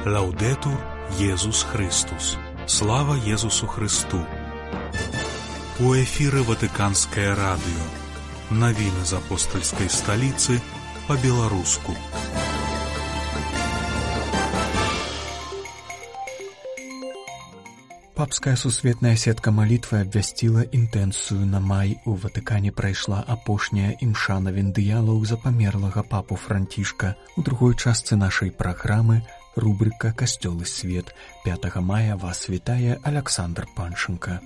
Лаўдэтур Езус Христус. Слава Езусу Христу. У эфіры Ватыканскае радыё. Навіны з апостальскай сталіцы па-беларуску. Папская сусветная сетка малітвы абвясціла інтэнцыю на май. У Ватыкане прайшла апошняя імша навіндыялаў за памерлага папу Францішка. У другой частцы нашай праграмы рубрика «Касцёл і свет». 5 мая вас вітае Александр Панченко.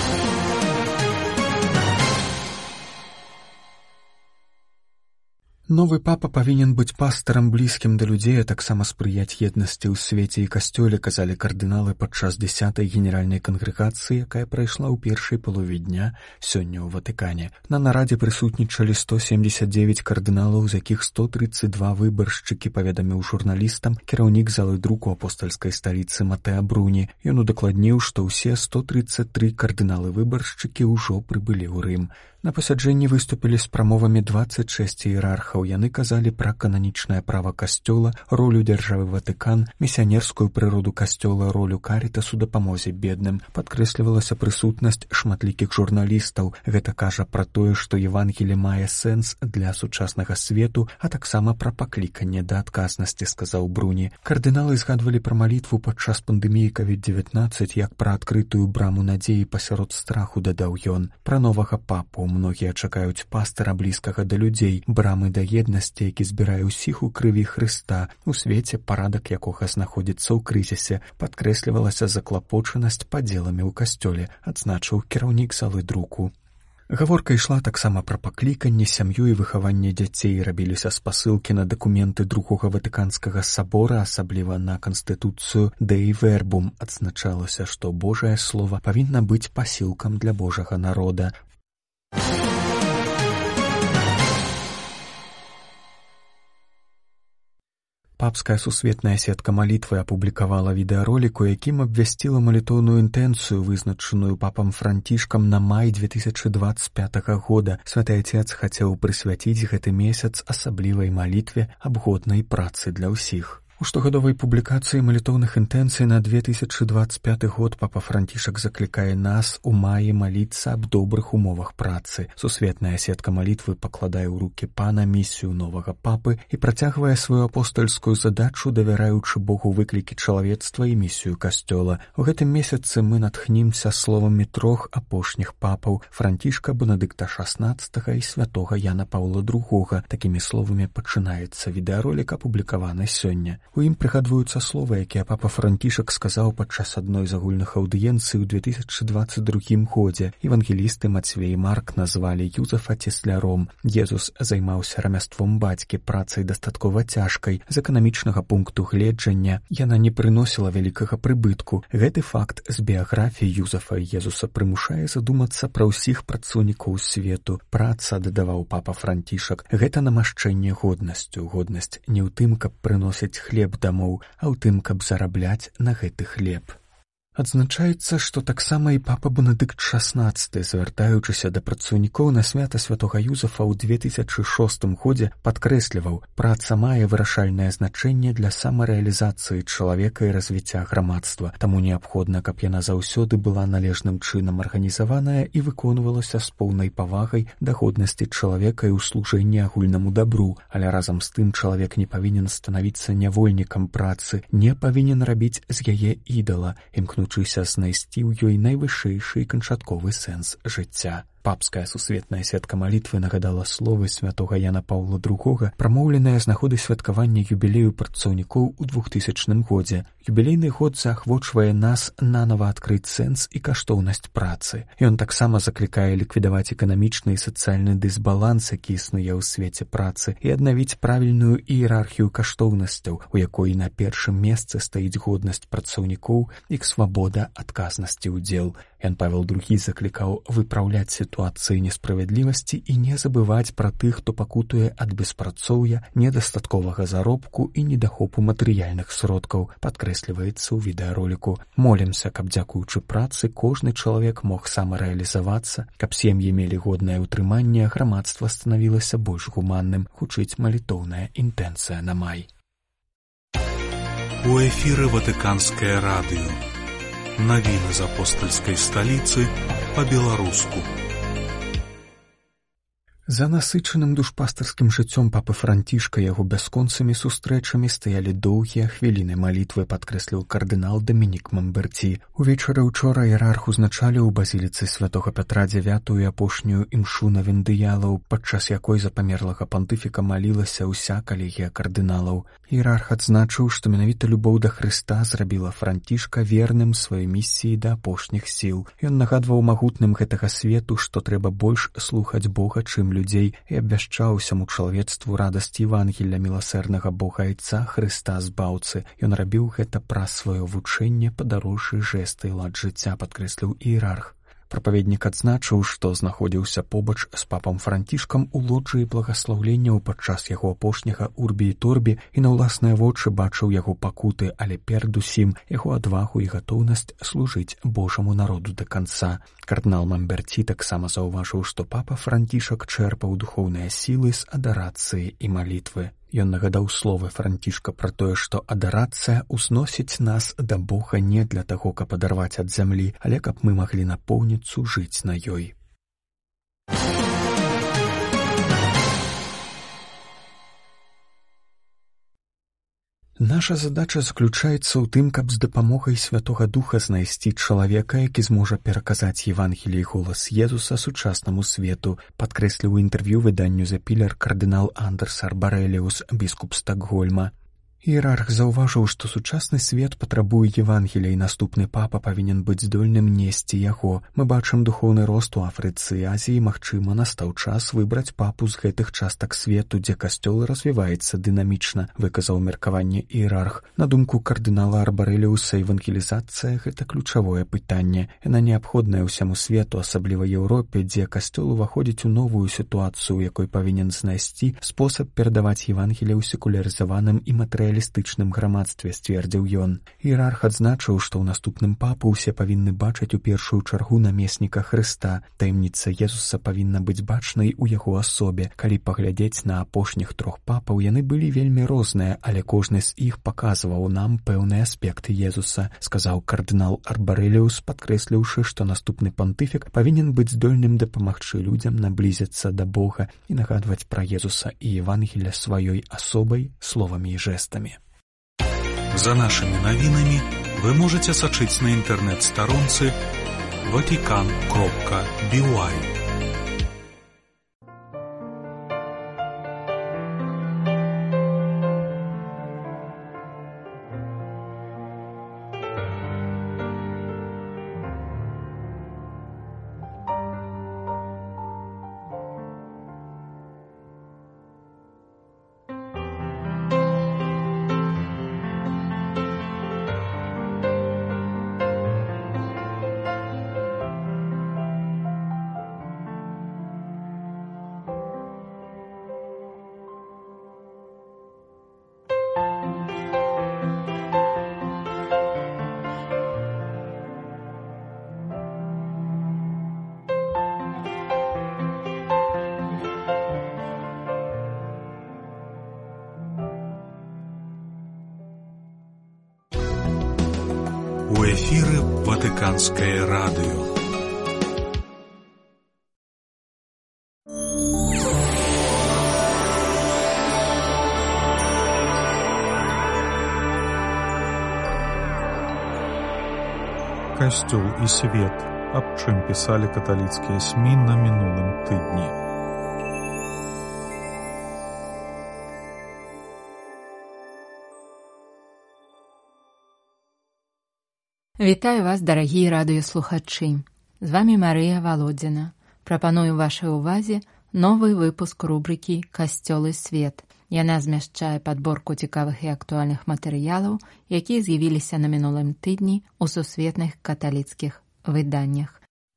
Новы папа павінен быць пастарам блізкім да людзей, а таксама спрыяць еднасці ў свеце і касцёле, казалі кардыналы падчас 10-й генеральнай кангрэгацыі, якая прайшла ў першай палове дня сёння ў Ватыкане. На нарадзе прысутнічалі 179 кардыналаў, з якіх 132 выбаршчыкі, паведаміў журналістам кіраўнік залы друку апостальскай сталіцы Матэа Бруні. Ён удакладніў, што ўсе 133 кардыналы-выбаршчыкі ўжо прыбылі ў Рым. На пасяджэнні выступілі з прамовамі 26 іерархаў. Яны казалі пра кананічнае права касцёла, ролю дзяржавы Ватыкан, місіянерскую прыроду касцёла, ролю карітасу дапамозе бедным. Падкрэслівалася прысутнасць шматлікіх журналістаў. Гэта кажа пра тое, што Евангелі мае сэнс для сучаснага свету, а таксама пра пакліканне да адказнасці, сказаў Бруні. Кардыналы згадвалі пра малітву падчас пандэміі COVID-19 як пра адкрытую браму надзеі пасярод страху, дадаў ён. Пра новага папу многія чакаюць пастара блізкага да людзей, брамы да еднасці, які збірае ўсіх у крыві Хрыста, у свеце, парадак якога знаходзіцца ў крызісе. Падкрэслівалася заклапочанасць падзеламі ў касцёле, адзначыў кіраўнік залы друку. Гаворка ішла таксама пра пакліканне, сям'ю і выхаванне дзяцей. Рабіліся спасылкі на дакументы другога Ватыканскага сабора, асабліва на канстытуцыю Dei Verbum. Адзначалася, што Божае Слова павінна быць пасілкам для Божага народа. Папская сусветная сетка малітвы апублікавала відэаролік, у якім абвясціла малітоўную інтэнцыю, вызначаную папам Францішкам на май 2025 года. Святы Отец хацеў прысвяціць гэты месяц асаблівай малітве аб годнай працы для ўсіх. У штогадовай публікацыі малітоўных інтэнцый на 2025 год папа Францішак заклікае нас у маі маліцца аб добрых умовах працы. Сусветная сетка малітвы пакладае ў рукі пана місію новага папы і працягвае сваю апостальскую задачу, давяраючы Богу выклікі чалавецтва і місію касцёла. У гэтым месяцы мы натхнімся словамі трох апошніх папаў — Францішка, Бенедыкта XVI і святога Яна Паўла II. Такімі словамі пачынаецца відэаролік, апублікаваны сёння. У ім прыгадваюцца словы, якія папа Францішак сказаў падчас адной з агульных аўдыенцый у 2022 годзе. Евангелісты Мацвей і Марк назвалі Юзафа цесляром. Езус займаўся рамяством бацькі, працай дастаткова цяжкай. З эканамічнага пункту гледжання яна не прыносіла вялікага прыбытку. Гэты факт з біяграфіі Юзафа і Езуса прымушае задумацца пра ўсіх працоўнікоў свету. Праца, дадаваў папа Францішак, гэта намашчэнне годнасцю. Годнасць не ў тым, каб прыносіць хлеб дамоў, а ў тым, каб зарабляць на гэты хлеб. Адзначаецца, што таксама і папа Бенедыкт XVI, звяртаючыся да працаўнікоў на свята святога Юзафа ў 2006 годзе, падкрэсліваў: праца мае вырашальнае значэнне для самарэалізацыі чалавека і развіцця грамадства, таму неабходна, каб яна заўсёды была належным чынам арганізаваная і выконвалася з поўнай павагай да годнасці чалавека і ў служэнні агульнаму дабру. Але разам з тым чалавек не павінен станавіцца нявольнікам працы, не павінен рабіць з яе ідала, імкнучыся знайсці ў ёй найвышэйшы і канчатковы сэнс жыцця. Папская сусветная сетка малітвы нагадала словы святога Яна Паўла II, прамоўленыя з нагоды святкавання юбілею працаўнікоў у 2000 годзе. Юбілейны год заахвочвае нас нанова адкрыць сэнс і каштоўнасць працы. Ён таксама заклікае ліквідаваць эканамічны і сацыяльны дысбаланс, які існуе ў свеце працы, і аднавіць правільную іерархію каштоўнасцяў, у якой на першым месцы стаіць годнасць працаўнікоў, іх свабода, адказнасць і ўдзел. Ян Павел II заклікаў выпраўляць сітуацыі несправядлівасці і не забываць пра тых, хто пакутуе ад беспрацоўя, недастатковага заробку і недахопу матэрыяльных сродкаў, падкрэсліваецца ў відэароліку. Молімся, каб дзякуючы працы кожны чалавек мог самарэалізавацца, каб сем'і мелі годнае ўтрыманне, грамадства станавілася больш гуманным, гучыць малітоўная інтэнцыя на май. У эфіры Ватыканскае радыё. Навіны з апостальскай сталіцы па-беларуску. За насычаным душпастарскім жыццём папы Францішка яго бясконцымі сустрэчамі стаялі доўгія хвіліны малітвы, падкрэсліў кардынал Дамінік Мамберці. Увечары учора іерарх узначаліў у базіліцы святога Пятра IX і апошнюю імшу на вендыялаў, падчас якой за памерлага пантыфіка малілася ўся калегія кардыналаў. Іерарх адзначыў, што менавіта любоў да Хрыста зрабіла Францішка верным сваёй місіі да апошніх сіл. Ён нагадваў магутным гэтага свету, што трэба больш слухаць Бога, чым людзей, і абвяшчаў усяму чалавецтву радасць Евангелля міласэрнага Бога Айца Хрыста Збаўцы. Ён рабіў гэта праз сваё вучэнне, падарожжы, жэсты і лад жыцця, падкрэсліў іерарх. Прапаведнік адзначыў, што знаходзіўся побач з папам Францішкам у лоджыі благаслаўленняў падчас яго апошняга урбі і торбі і на ўласныя вочы бачыў яго пакуты, але перадусім яго адвагу і гатоўнасць служыць Божаму народу да канца. Кардынал Мамберці таксама заўважыў, што папа Францішак чэрпаў духоўныя сілы з адарацыі і малітвы. Ён нагадаў словы Францішка пра тое, што адарацыя ўзносіць нас да Бога не для таго, каб адарваць ад зямлі, але каб мы маглі напоўніцу жыць на ёй. Наша задача заключаецца ў тым, каб з дапамогай Святога Духа знайсці чалавека, які зможа пераказаць Евангеліі голас Езуса сучаснаму свету, падкрэсліў у інтэрв'ю выданню The Pillar кардынал Андерс Арбарэліус, біскуп Стакгольма. Іерарх заўважыў, што сучасны свет патрабуе Евангелія, і наступны папа павінен быць здольным несці яго. Мы бачым духоўны рост у Афрыцы і Азіі, магчыма, настаў час выбраць папу з гэтых частак свету, дзе касцёл развіваецца дынамічна, выказаў меркаванне іерарх. На думку кардынала Арбарэліуса, евангелізацыя — гэта ключавое пытанне. Яна неабходная ўсяму свету, асабліва Еўропе, дзе касцёл уваходзіць у новую сітуацыю, у якой павінен знайсці спосаб перадаваць Евангелие ў секулярызаваным і матэрыялістычным грамадстве, сцвердзіў ён. Іерарх адзначыў, што ў наступным папу ўсе павінны бачыць у першую чаргу намесніка Хрыста. Таямніца Езуса павінна быць бачнай у яго асобе. Калі паглядзець на апошніх трох папаў, яны былі вельмі розныя, але кожны з іх паказваў нам пэўныя аспекты Езуса, сказаў кардынал Арбарэліус, падкрэсліўшы, што наступны пантыфік павінен быць здольным дапамагчы людзям наблізіцца да Бога і нагадваць пра Езуса і Евангелля сваёй асобай, словамі і жэстамі. За нашими навінамі вы можете сачыць на інтэрнэт-старонцы vatican.by. У эфіры Ватыканскае радыё. Касцёл і свет. Аб чым пісалі каталіцкія СМІ на мінулым тыдні. Вітаю вас, дарагія радыёслухачы. З вамі Марыя Валодзіна. Прапаную вашай увазе новы выпуск рубрыкі «Касцёл і свет». Яна змяшчае падборку цікавых і актуальных матэрыялаў, якія з'явіліся на мінулым тыдні ў сусветных каталіцкіх выданнях.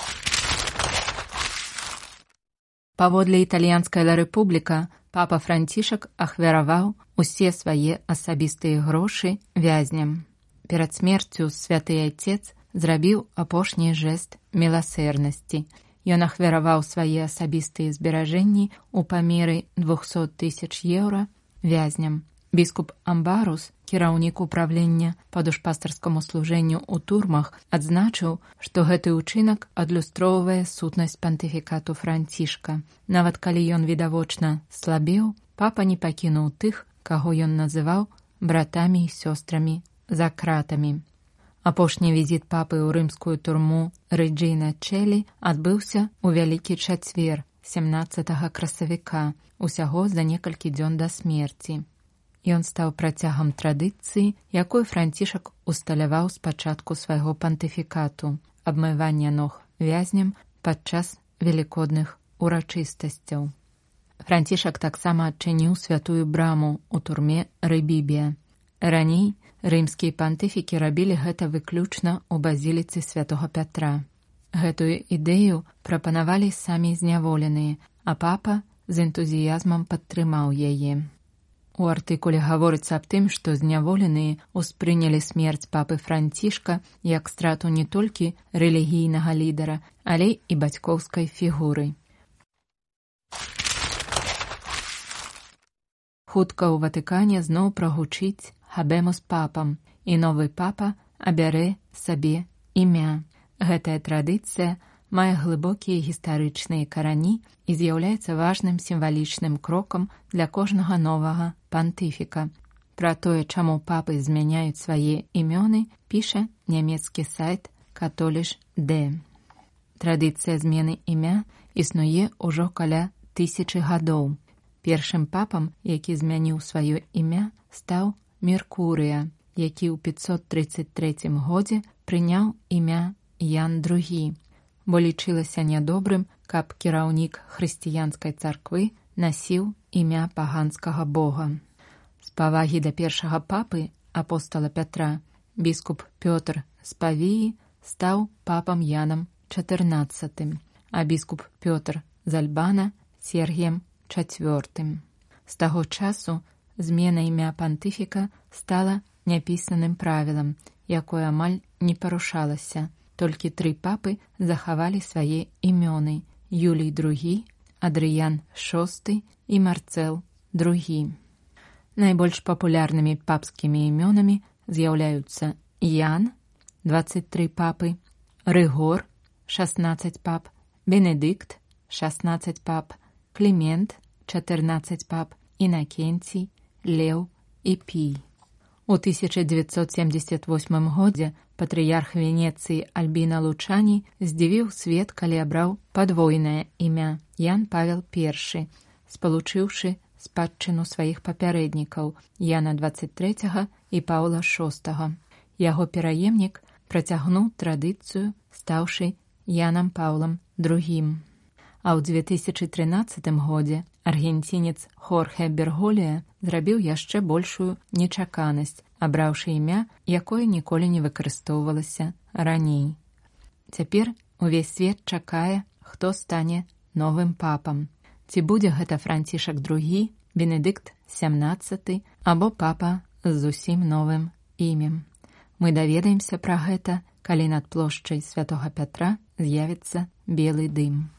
Паводле італьянскай «Ла Рэпубліка» папа Францішак ахвяраваў усе свае асабістыя грошы вязням. Перад смерцю святы айцец зрабіў апошні жэст міласэрнасці. Ён ахвяраваў свае асабістыя зберажэнні ў памеры 200 000 еўра вязням. Біскуп Амбарус, кіраўнік управлення па душпастарскаму служэнню ў турмах, адзначыў, што гэты ўчынак адлюстроўвае сутнасць пантыфікату Францішка. Нават калі ён відавочна слабеў, папа не пакінуў тых, каго ён называў братамі і сёстрамі за кратамі. Апошні візіт папы ў рымскую турму Рэджіна Чэлі адбыўся ў Вялікі чацвер, 17 красавіка, усяго за некалькі дзён да смерці. Ён стаў працягам традыцыі, якую Францішак усталяваў з пачатку свайго пантыфікату – абмывання ног вязням падчас велікодных урачыстасцяў. Францішак таксама адчыніў святую браму ў турме Рэбібія. Раней рымскія пантыфікі рабілі гэта выключна ў базіліцы святога Пятра. Гэтую ідэю прапанавалі самі зняволеныя, а папа з энтузіязмам падтрымаў яе. У артыкуле гаворыцца аб тым, што зняволеныя ўспрынялі смерць папы Францішка як страту не толькі рэлігійнага лідара, але і бацькоўскай фігуры. Хутка ў Ватыкане зноў прагучыць «Хабемус папам», і новы папа абярэ сабе імя. Гэтая традыцыя мае глыбокія гістарычныя карані і з'яўляецца важным сімвалічным крокам для кожнага новага пантыфіка. Пра тое, чаму папы змяняюць свае імёны, піша нямецкі сайт Katholisch.de. Традыцыя змены імя існуе ўжо каля 1000 гадоў. Першым папам, які змяніў сваё імя, стаў Меркурыя, які ў 533 годзе прыняў імя Ян II, бо лічылася нядобрым, каб кіраўнік хрысціянскай царквы насіў імя паганскага бога. З павагі да першага папы, апостала Пятра, біскуп Пётр з Павіі стаў папам Янам XIV, а біскуп Пётр з Альбана Сергіем IV. З таго часу змена імя пантыфіка стала няпісаным правілам, якое амаль не парушалася. Толькі 3 папы захавалі свае імёны – Юлій II, Адрыян VI і Марцэл II. Найбольш папулярнымі папскімі імёнамі з'яўляюцца Ян – 23 папы, Рыгор – 16 пап, Бенедыкт – 16 пап, Клімент – 14 пап, Інакенцій, Леў і Пій. У 1978 годзе патрыярх Венецыі Альбіна Лучані здзівіў свет, калі абраў падвойнае імя Ян Павел I, спалучыўшы спадчыну сваіх папярэднікаў Яна XXIII і Паўла VI. Яго пераемнік працягнуў традыцыю, стаўшы Янам Паўлам II. А ў 2013 годзе аргенцінец Хорхе Берголія зрабіў яшчэ большую нечаканасць, абраўшы імя, якое ніколі не выкарыстоўвалася раней. Цяпер увесь свет чакае, хто стане новым папам. Ці будзе гэта Францішак II, Бенедыкт XVII або папа з зусім новым імем. Мы даведаемся пра гэта, калі над плошчай святога Пятра з'явіцца белы дым.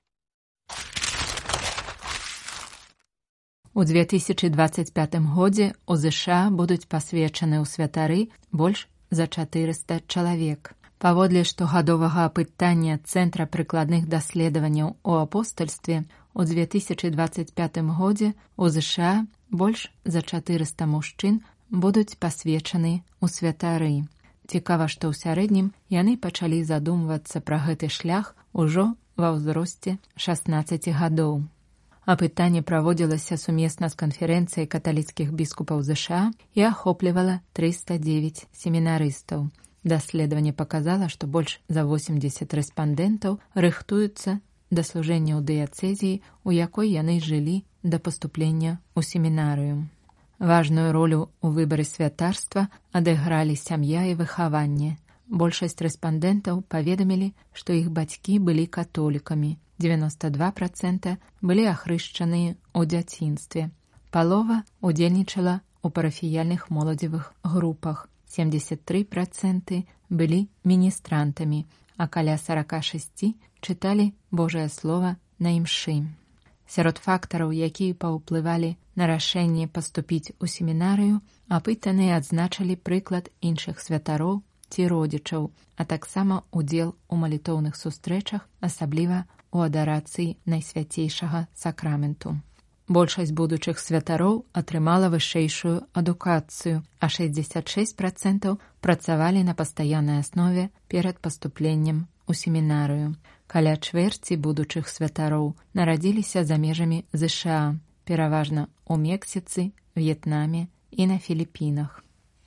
У 2025 годзе у ЗША будуць пасвечаны ў святары больш за 400 чалавек. Паводле штогадовага апытання Цэнтра прыкладных даследаванняў у апостальстве, у 2025 годзе у ЗША больш за 400 мужчын будуць пасвечаны ў святары. Цікава, што ў сярэднім яны пачалі задумвацца пра гэты шлях ужо ва ўзросце 16 гадоў. Апытанне праводзілася сумесна з канферэнцыяй каталіцкіх біскупаў ЗША і ахоплівала 309 семінарыстаў. Даследаванне паказала, што больш за 80 рэспандэнтаў рыхтуюцца да служэння ў дыяцэзіі, у якой яны жылі да паступлення ў семінарыю. Важную ролю ў выбары святарства адыгралі сям'я і выхаванне. Большасць рэспандэнтаў паведамілі, што іх бацькі былі католікамі. 92% былі ахрышчаныя ў дзяцінстве. Палова удзельнічала ў парафіяльных моладзевых групах. 73% былі міністрантамі, а каля 46% чыталі Божае Слова на імшы. Сярод фактараў, якія паўплывалі на рашэнне паступіць у семінарыю, апытаныя адзначылі прыклад іншых святароў ці родзічаў, а таксама удзел у малітоўных сустрэчах, асабліва у адарацыі найсвяцейшага сакраменту. Большасць будучых святароў атрымала вышэйшую адукацыю, а 66% працавалі на пастаяннай аснове перад паступленнем у семінарыю. Каля чвэрці будучых святароў нарадзіліся за межамі ЗША, пераважна ў Мексіцы, В'етнаме і на Філіпінах.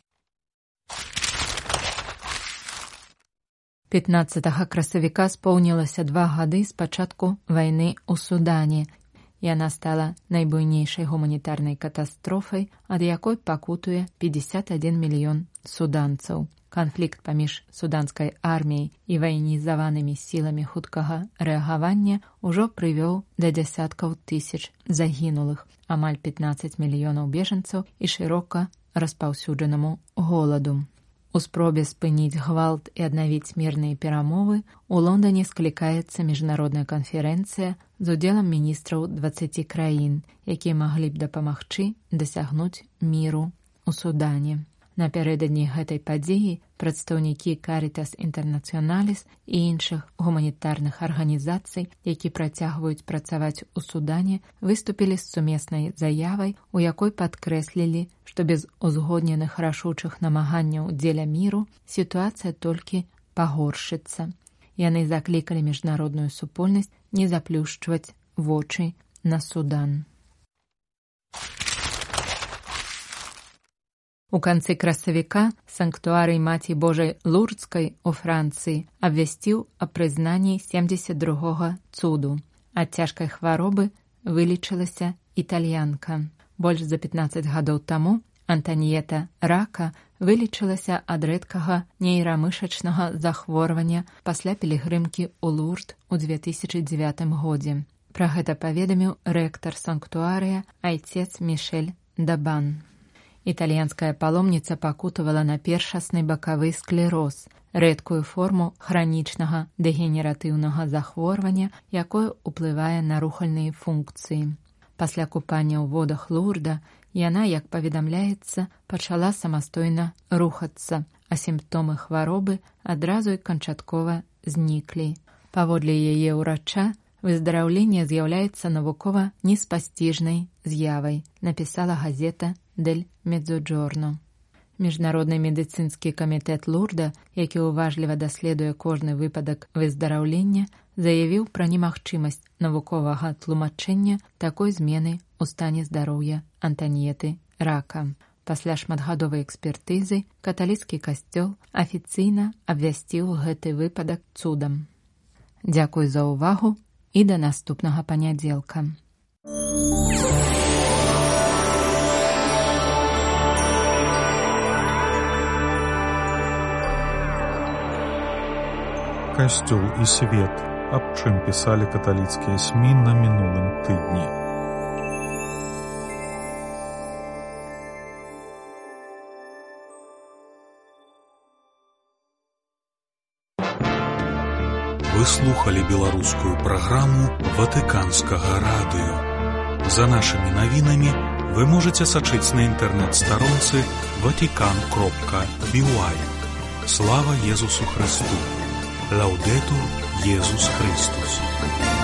15 красавіка споўнілася 2 гады з пачатку вайны ў Судане. Яна стала найбуйнейшай гуманітарнай катастрофай, ад якой пакутуе 51 мільён суданцаў. Канфлікт паміж суданскай арміяй і ваенізаванымі сіламі хуткага рэагавання ўжо прывёў да дзясяткаў тысяч загінулых, амаль 15 мільёнаў бежанцаў і шырока распаўсюджанаму голаду. У спробе спыніць гвалт і аднавіць мірныя перамовы у Лондане склікаецца міжнародная канферэнцыя з удзелам міністраў 20 краін, якія маглі б дапамагчы дасягнуць міру ў Судане. Напярэдадні гэтай падзеі прадстаўнікі Caritas Internationalis і іншых гуманітарных арганізацый, які працягваюць працаваць у Судане, выступілі з сумеснай заявай, у якой падкрэслілі, што без узгодненых рашучых намаганняў дзеля міру сітуацыя толькі пагоршыцца. Яны заклікалі міжнародную супольнасць не заплюшчваць вочы на Судан. У канцы красавіка санктуарый Маці Божай Лурдскай у Францыі абвясціў аб прызнанні 72-го цуду. Ад цяжкай хваробы вылечылася італьянка. Больш за 15 гадоў таму Антаніета Рака вылечылася ад рэдкага нейрамышачнага захворвання пасля пілігрымкі ў Лурд у 2009 годзе. Пра гэта паведаміў рэктар санктуарыя айцец Мішель Дабан. Італьянская паломніца пакутавала на першасны бакавы склероз, рэдкую форму хранічнага дэгенератыўнага захворвання, якое ўплывае на рухальныя функцыі. Пасля купання ў водах Лурда яна, як паведамляецца, пачала самастойна рухацца, а сімптомы хваробы адразу і канчаткова зніклі. Паводле яе ўрача, выздараўленне з'яўляецца навукова неспасціжнай з'явай, напісала газета «Дель Медзоджорно». Міжнародны медыцынскі камітэт Лурда, які ўважліва даследуе кожны выпадак выздараўлення, заявіў пра немагчымасць навуковага тлумачэння такой змены ў стане здароўя Антаніеты Рака. Пасля шматгадовай экспертызы каталіцкі касцёл афіцыйна абвясціў гэты выпадак цудам. Дзякуй за ўвагу і да наступнага панядзелка. Касцёл і свет. Аб чым пісалі каталіцкія СМІ на мінулым тыдні. Вы слухали беларускую праграму Ватыканскага радыё. За нашымі навінамі вы можаце сачыць на інтэрнэт-старонцы vatican.by. Слава Езусу Христу! Лаудетур Иисус Христос.